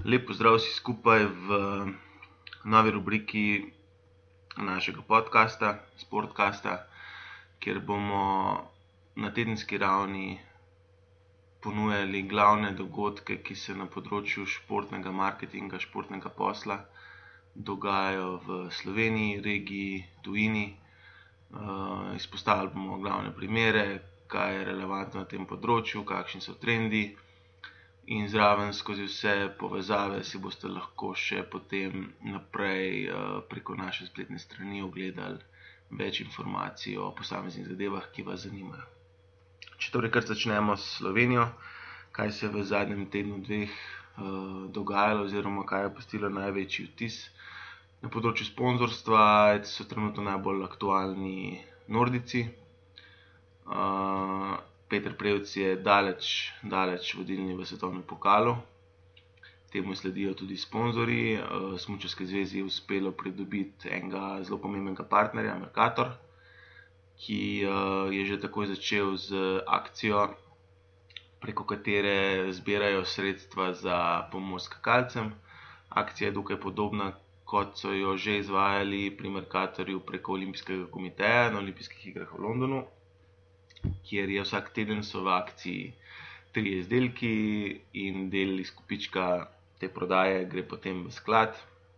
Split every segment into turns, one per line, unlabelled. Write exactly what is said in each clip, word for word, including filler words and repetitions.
Lep pozdrav vsi skupaj v novi rubriki našega podcasta, Sportcasta, kjer bomo na tedenski ravni ponujali glavne dogodke, ki se na področju športnega marketinga, športnega posla dogajajo v Sloveniji, regiji, tujini. Uh, izpostavili bomo glavne primere, kaj je relevantno na tem področju, kakšni so trendi. In zraven skozi vse povezave si boste lahko še potem naprej preko naše spletne strani ogledali več informacij o posameznih zadevah, ki vas zanimajo. Če torej kar začnemo s Slovenijo, kaj se je v zadnjem tednu dveh dogajalo oziroma kaj je pustilo največji vtis. Na področju sponzorstva so trenutno najbolj aktualni Nordijci. Peter Prevc je daleč, daleč vodilni v svetovnem pokalu. Temu sledijo tudi sponzorji. Smučarski zvezi je uspelo pridobiti enega zelo pomembnega partnerja, Mercator, ki je že takoj začel z akcijo, preko katere zbirajo sredstva za pomoč skakalcem. Akcija je dokaj podobna, kot so jo že izvajali pri Mercatorju preko Olimpijskega komiteja na Olimpijskih igrah v Londonu, kjer je vsak teden so v akciji tri izdelki in del izkupička te prodaje gre potem v sklad.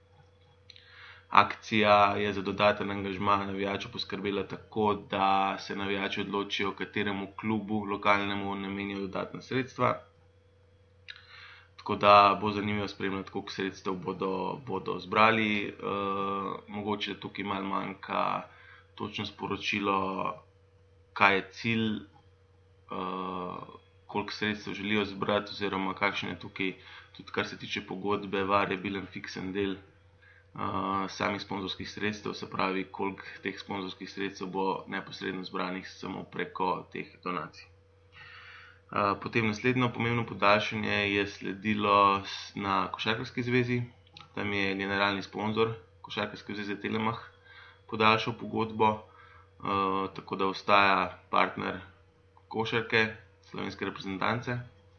Akcija je za dodaten angažma navijačev poskrbela tako, da se navijači odločijo, kateremu klubu lokalnemu namenijo dodatna sredstva. Tako da bo zanimivo spremljati, koliko sredstev bodo, bodo zbrali. E, mogoče tukaj malo manjka točno sporočilo, kaj je cilj, uh, koliko sredstev želijo zbrati oziroma kakšen je tukaj, tudi kar se tiče pogodbe, variabilen fiksen del uh, samih sponzorskih sredstev, se pravi, koliko teh sponzorskih sredstev bo neposredno zbranih samo preko teh donacij. Uh, potem naslednjo pomembno podaljšanje je sledilo na Košarkarski zvezi. Tam je generalni sponzor Košarkarske zveze Telemach podaljšal pogodbo. Uh, tako da ostaja partner košarke, slovenske reprezentance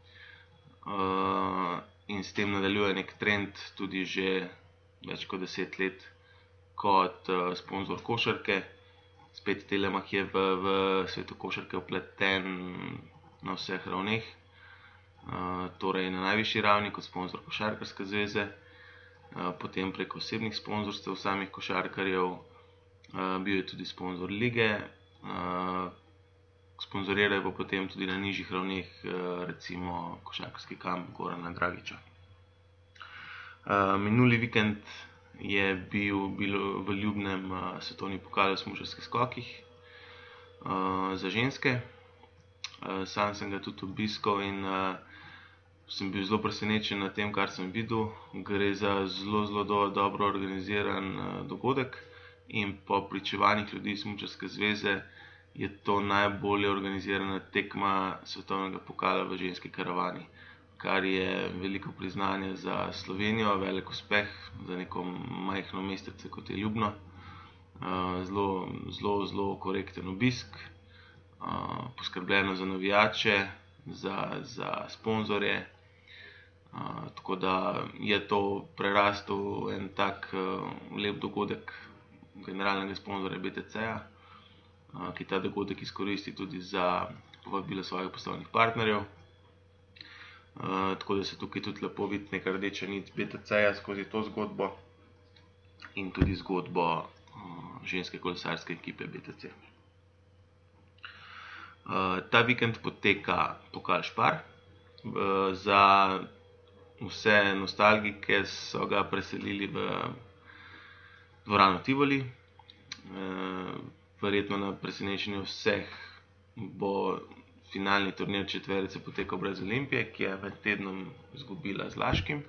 uh, in s tem nadaljuje nek trend tudi že več kot deset let kot uh, sponzor košarke. Spet Telemach je v, v svetu košarke vpleten na vseh ravneh, uh, torej na najvišji ravni kot sponzor Košarkarske zveze, uh, potem preko osebnih sponzorstev samih košarkarjev. Uh, bil je tudi sponzor lige, uh, sponzorirajo pa potem tudi na nižjih ravneh, uh, recimo košarkarski kamp Gorana Dragića. Uh, minuli vikend je bil, bil v Ljubnem uh, svetovni pokal v smučarskih skokih uh, za ženske. Uh, sam sem ga tudi obiskal in uh, sem bil zelo presenečen nad tem, kar sem videl. Gre za zelo, zelo do, dobro organiziran uh, dogodek. In po pričevanjih ljudi Smučarske zveze je to najbolje organizirana tekma svetovnega pokala v ženski karavani, kar je veliko priznanje za Slovenijo, velik uspeh za neko majhno mestece, kot je Ljubno. Zelo, zelo, zelo korekten obisk, poskrbljeno za navijače, za, za sponzorje, tako da je to prerastel en tak lep dogodek generalnega sponzorja B T C-ja, ki ta dogodek izkoristi tudi za povabilo svojih poslovnih partnerjev. Tako da se tukaj tudi lepo vidi neka rdeča nit B T C-ja skozi to zgodbo in tudi zgodbo ženske kolesarske ekipe B T C. Ta vikend poteka pokal Spar. Za vse nostalgike so ga preselili v dvorano Tivoli. Verjetno na presenečenje vseh bo finalni turnir četverice potekal brez Olimpije, ki je med tednom izgubila z Laškim.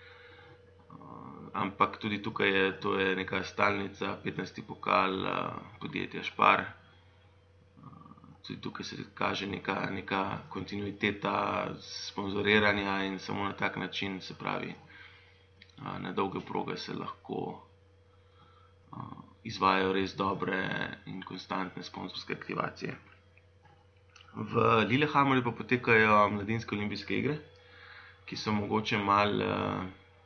Ampak tudi tukaj je, to je neka stalnica, petnajsti pokal podjetja Spar. Tudi tukaj se kaže neka, neka kontinuiteta sponzoriranja in samo na tak način, se pravi, na dolge proge se lahko izvajajo res dobre in konstantne sponzorske aktivacije. V Lillehammerju pa potekajo mladinske olimpijske igre, ki so mogoče malo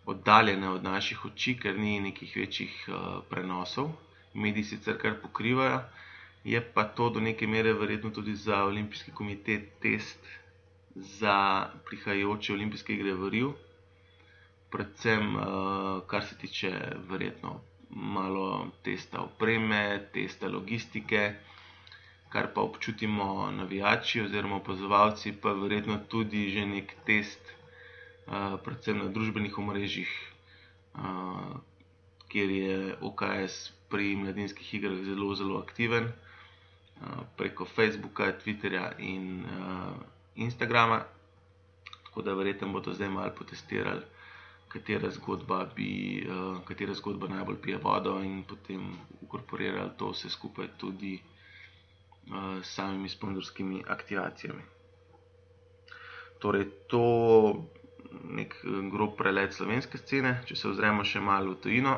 oddaljene od naših oči, ker ni nekih večjih uh, prenosov. Mediji sicer kar pokrivajo, je pa to do neke mere verjetno tudi za Olimpijski komitet test za prihajajoče olimpijske igre v Riu. Predvsem, uh, kar se tiče verjetno malo testa opreme, testa logistike, kar pa občutimo navijači oziroma opazovalci, pa verjetno tudi že nek test, uh, predvsem na družbenih omrežjih, uh, kjer je O K S pri mladinskih igrah zelo, zelo aktiven, uh, preko Facebooka, Twitterja in uh, Instagrama. Tako da verjetno bodo zdaj malo potestirali, katera zgodba, bi, uh, katera zgodba najbolj pije vodo, in potem inkorporirali to vse skupaj tudi uh, s samimi sponzorskimi aktivacijami. Torej, to nek grob prelet slovenske scene. Če se ozremo še malo v tujino,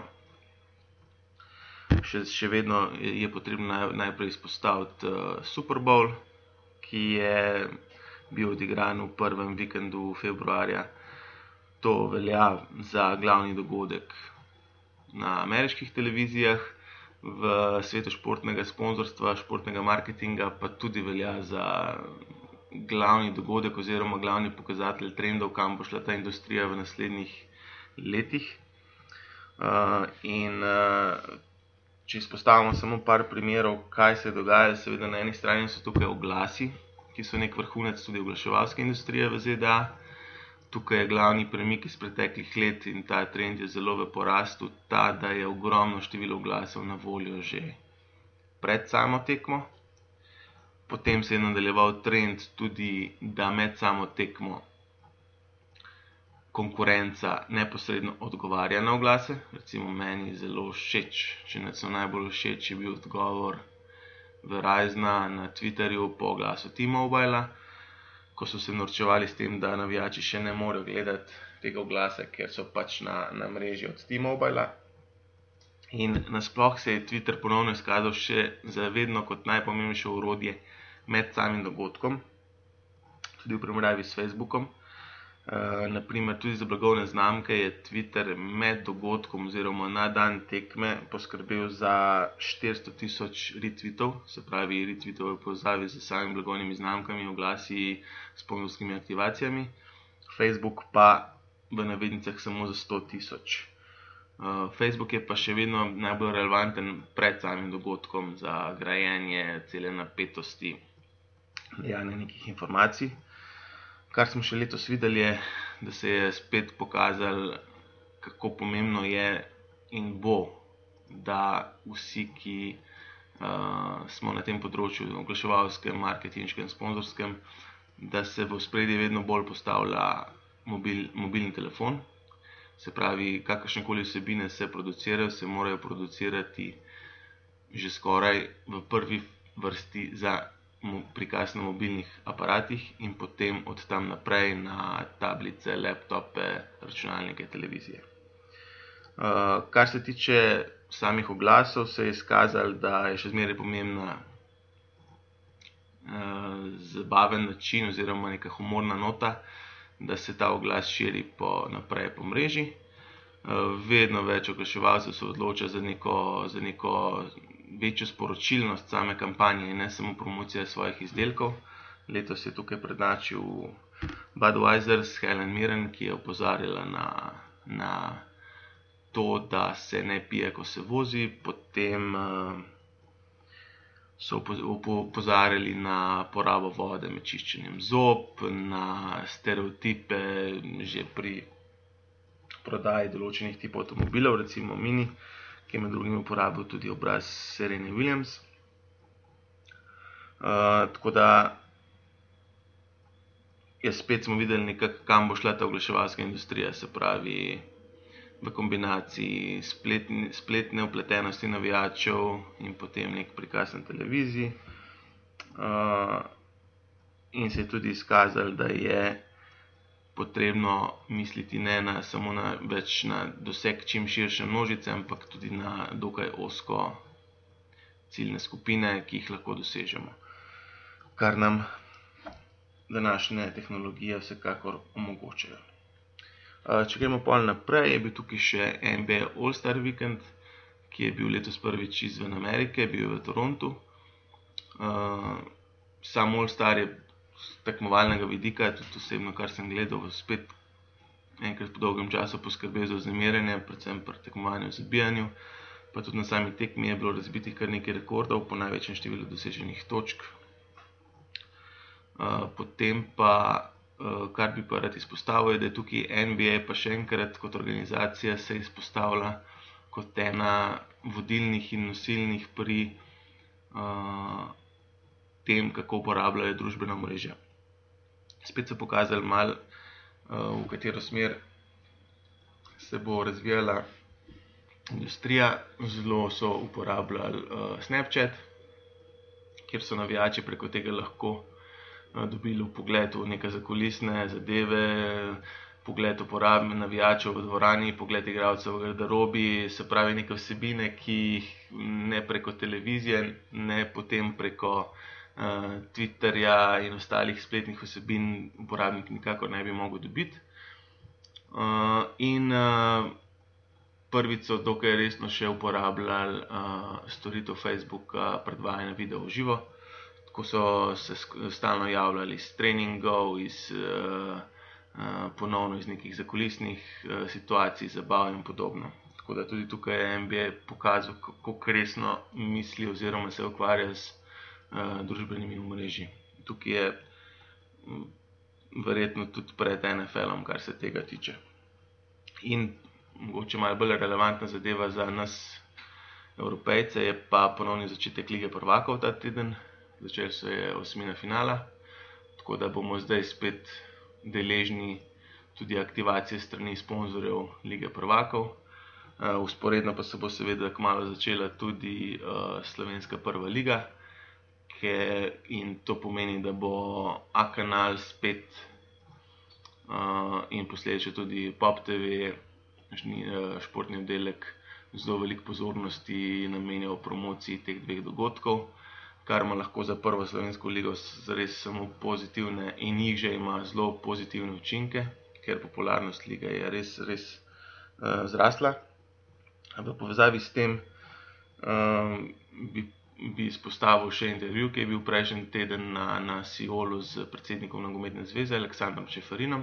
še, še vedno je potrebno naj, najprej izpostaviti uh, Super Bowl, ki je bil odigran v prvem vikendu februarja. To velja za glavni dogodek na ameriških televizijah, v svetu športnega sponzorstva, športnega marketinga pa tudi velja za glavni dogodek oziroma glavni pokazatelj trendov, kam bo šla ta industrija v naslednjih letih. Uh, in uh, če izpostavimo samo par primerov, kaj se dogaja, seveda na eni strani so tukaj oglasi, ki so nek vrhunec tudi oglaševalske industrije v Z D A. Tukaj je glavni premik iz preteklih let in ta trend je zelo v porastu, ta, da je ogromno število oglasov na voljo že pred samo tekmo. Potem se je nadaljeval trend tudi, da med samo tekmo konkurenca neposredno odgovarja na oglase. Recimo meni zelo všeč, če ne so najbolj všeč, je bil odgovor Verizona na Twitterju po oglasu T-Mobila, ko so se norčevali s tem, da navijači še ne morejo gledati tega oglasa, ker so pač na, na mreži od T-Mobila. In nasploh se je Twitter ponovno izkazal še za vedno kot najpomembnejše orodje med samim dogodkom, tudi v primerjavi s Facebookom. Uh, naprimer, tudi za blagovne znamke je Twitter med dogodkom oziroma na dan tekme poskrbel za štiristo tisoč retweetov, se pravi retweetov v povezavi z samimi blagovnimi znamkami, oglasi, sponzorskimi aktivacijami. Facebook pa v navednicah samo za sto tisoč. Uh, Facebook je pa še vedno najbolj relevanten pred samim dogodkom za grajenje cele napetosti dajanja nekih informacij. Kar smo še letos videli je, da se je spet pokazalo, kako pomembno je in bo, da vsi, ki uh, smo na tem področju oglaševalskem, marketinškem, sponzorskem, da se v ospredje vedno bolj postavlja mobil, mobilni telefon. Se pravi, kakršnekoli vsebine se producirajo, se morajo producirati že skoraj v prvi vrsti za prikaz na mobilnih aparatih in potem od tam naprej na tablice, laptope, računalnike, televizije. Uh, kar se tiče samih oglasov, se je izkazalo, da je še zmeraj pomembna uh, zabaven način oziroma neka humorna nota, da se ta oglas širi po, naprej po mreži. Uh, vedno več oglaševalcev se odloča za neko, za neko večjo sporočilnost same kampanje in ne samo promocija svojih izdelkov. Letos je tukaj prednačil Budweiser s Helen Mirren, ki je opozarjala na, na to, da se ne pije, ko se vozi. Potem uh, so opozarjali na porabo vode med čiščenjem zob, na stereotipe že pri prodaji določenih tipov avtomobilov, recimo Mini, ki je med drugim uporabil tudi obraz Serene Williams. Uh, tako da je spet smo videli nekako, kam bo šla ta oglaševalska industrija, se pravi v kombinaciji spletni, spletne vpletenosti navijačev in potem nek prikaz na televiziji. Uh, in se je tudi izkazalo, da je potrebno misliti ne na, samo na, več na doseg čim širše množice, ampak tudi na dokaj ozko ciljne skupine, ki jih lahko dosežemo. Kar nam današnje tehnologije vsekakor omogočajo. Uh, če gremo pol naprej, je bil tukaj še N B A All-Star Weekend, ki je bil letos prvič izven Amerike, bil je v Torontu. Uh, sam All-Star je z tekmovalnega vidika, tudi osebno, kar sem gledal, spet enkrat po dolgem času poskrbel za vznemirjenje, predvsem pri tekmovanju v zabijanju, pa tudi na sami tekmi je bilo razbitih kar nekaj rekordov po največjem številu doseženih točk. Uh, potem pa, uh, kar bi pa rad izpostavil, je, da je tukaj N B A pa še enkrat kot organizacija se izpostavlja kot ena vodilnih in nosilnih pri uh, tem, kako uporabljajo družbena omrežja. Spet so pokazali malo, uh, v katero smer se bo razvijala industrija. Zelo so uporabljali uh, Snapchat, kjer so navijači preko tega lahko uh, dobili vpogled v neke zakulisne zadeve, pogled uporabnih navijačev v dvorani, pogled igralcev v garderobi, se pravi neke vsebine, ki jih ne preko televizije, ne potem preko uh, Twitterja in ostalih spletnih vsebin uporabnik nikakor ne bi mogel dobiti. Uh, in uh, prvič so dokaj resno še uporabljali uh, storitev Facebooka predvajanja videa v živo. Tako so se stalno javljali iz treningov, iz, uh, uh, ponovno iz nekih zakulisnih uh, situacij, zabav in podobno. Tako da tudi tukaj je N B A pokazal, kako resno misli oziroma se ukvarja z uh, družbenimi omrežji. Tukaj je m, verjetno tudi pred N F L-om, kar se tega tiče. In mogoče malo bolj relevantna zadeva za nas Evropejce je pa ponovni začetek Lige prvakov ta teden. Začeli se je osmina finala, tako da bomo zdaj spet deležni tudi aktivacije strani sponzorjev Lige prvakov. Uh, usporedno pa se bo seveda kmalu začela tudi uh, slovenska prva liga, ke, in to pomeni, da bo A kanal spet uh, in posledično tudi Pop T V, športni oddelek, zelo veliko pozornosti namenjal promociji teh dveh dogodkov, kar ima lahko za prvo slovensko ligo res samo pozitivne in jih že ima zelo pozitivne učinke, ker popularnost lige je res, res uh, zrasla. V povezavi s tem um, bi, bi izpostavil še intervju, ki je bil prejšnji teden na, na Siolu z predsednikom Nogometne zveze Aleksandrom Čeferinom,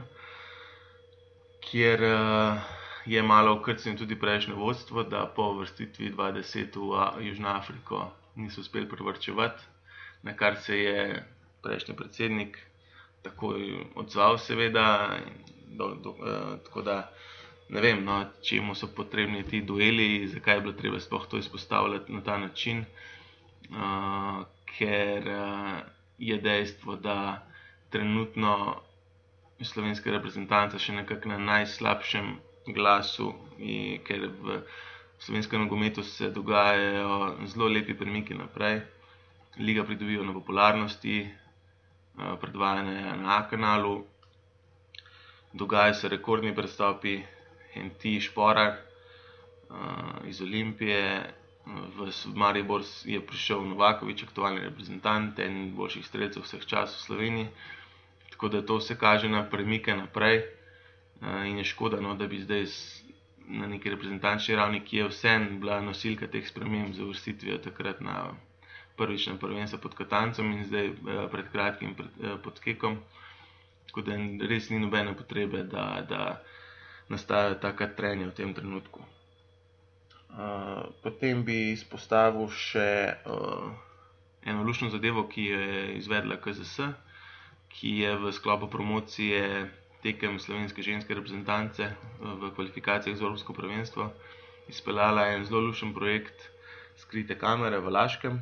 kjer uh, je malo okrcnil tudi prejšnje vodstvo, da po uvrstitvi dva tisoč deset v Južno Afriko niso uspeli privarčevati, na kar se je prejšnji predsednik takoj odzval seveda. Do, do, uh, tako da ne vem, no, čemu so potrebni ti dueli, zakaj je bilo treba sploh to izpostavljati na ta način, uh, ker uh, je dejstvo, da trenutno slovenska reprezentanca še nekako na najslabšem glasu, in ker v slovenskem nogometu se dogajajo zelo lepi premiki naprej. Liga pridobiva na popularnosti, predvajanje na A kanalu, dogajajo se rekordni prestopi, en ti Šporar iz Olimpije, v Maribor je prišel Novaković, aktualni reprezentant, en boljših strelcev vseh časov v Sloveniji, tako da to vse kaže na premike naprej. In je škoda, no, da bi zdaj na neki reprezentančni ravni, ki je vseeno bila nosilka teh sprememb z uvrstitvijo takrat na prvič na prvenstvo pod Katancem in zdaj pred kratkim pod Kekom, tako da res ni nobene potrebe, da, da nastajajo taka trenja v tem trenutku. Uh, potem bi izpostavil še uh, eno luštno zadevo, ki je izvedla K Z S, ki je v sklopu promocije tekem slovenske ženske reprezentance v kvalifikacijah za Evropsko prvenstvo izpeljala en zelo lušen projekt Skrite kamere v Laškem,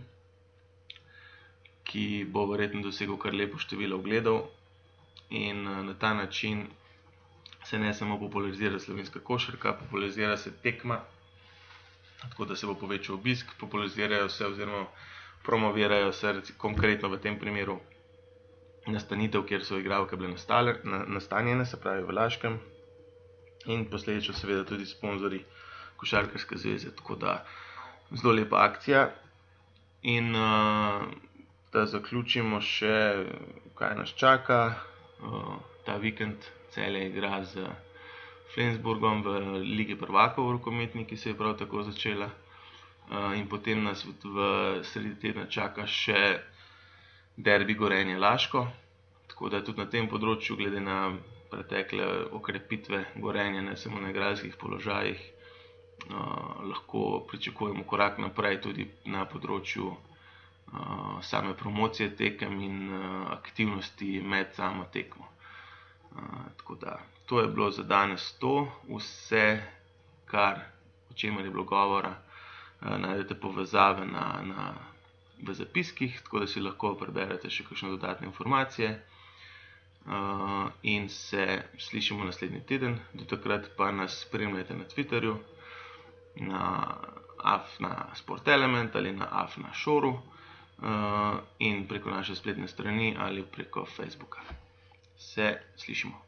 ki bo verjetno dosegel kar lepo število ogledov, in na ta način se ne samo popularizira slovenska košarka, popularizira se tekma, tako da se bo povečal obisk, popularizirajo se oziroma promovirajo se konkretno v tem primeru nastanitev, kjer so igralke bile nastale, nastanjene, se pravi v Laškem, in posledično seveda tudi sponzorji Košarkarske zveze, tako da zelo lepa akcija. In uh, da zaključimo še, kaj nas čaka. Uh, ta vikend Celje igra z Flensburgom v Ligi prvakov rokometni, ki se je prav tako začela. In potem nas v sredi tedna čaka še derbi Gorenje Laško. Tako da tudi na tem področju, glede na pretekle okrepitve Gorenja, ne samo na igralskih položajih, lahko pričakujemo korak naprej tudi na področju same promocije tekem in aktivnosti med samo tekmo. Tako da, to je bilo za danes to. Vse, kar, o čemer je bilo govora, najdete povezave na, na, v zapiskih, tako da si lahko preberete še kakšne dodatne informacije. In se slišimo naslednji teden. Do takrat pa nas spremljajte na Twitterju, na afna Sport Element ali na afna Šoru in preko naše spletne strani ali preko Facebooka. Se slišimo.